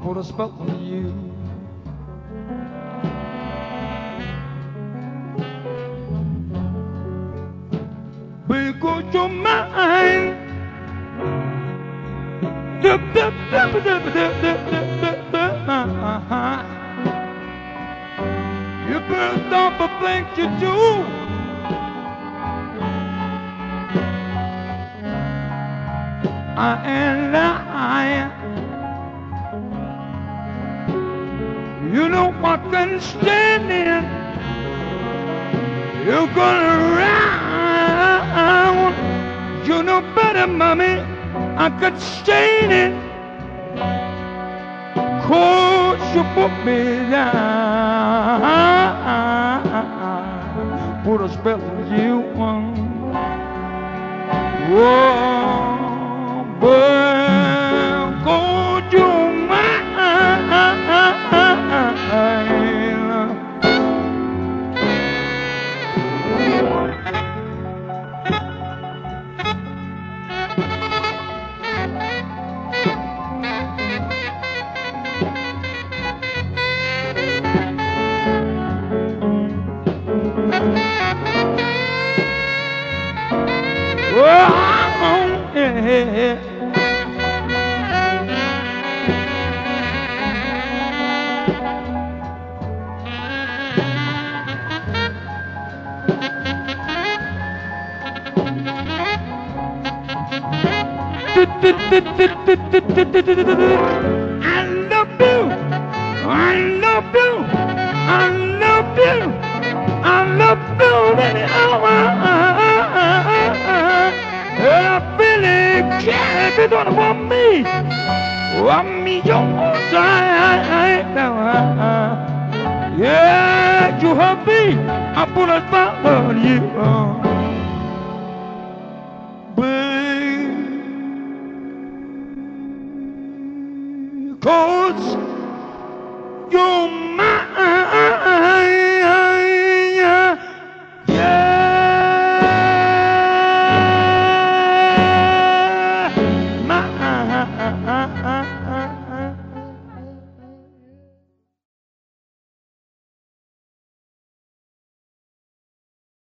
put a spell on you. Because you're mine. You better stop the things you do. I ain't lying. You know I can stand in. You're gonna round. You know better, mommy. I could stand it. 'Cause you put me down. Put a spell on you. Whoa, well, 'cause you're mine. Oh, yeah. I love you. I love you. I love you. I love you. I really care if you don't want me. Want me your side. Yeah, you help me. I put a spell on you.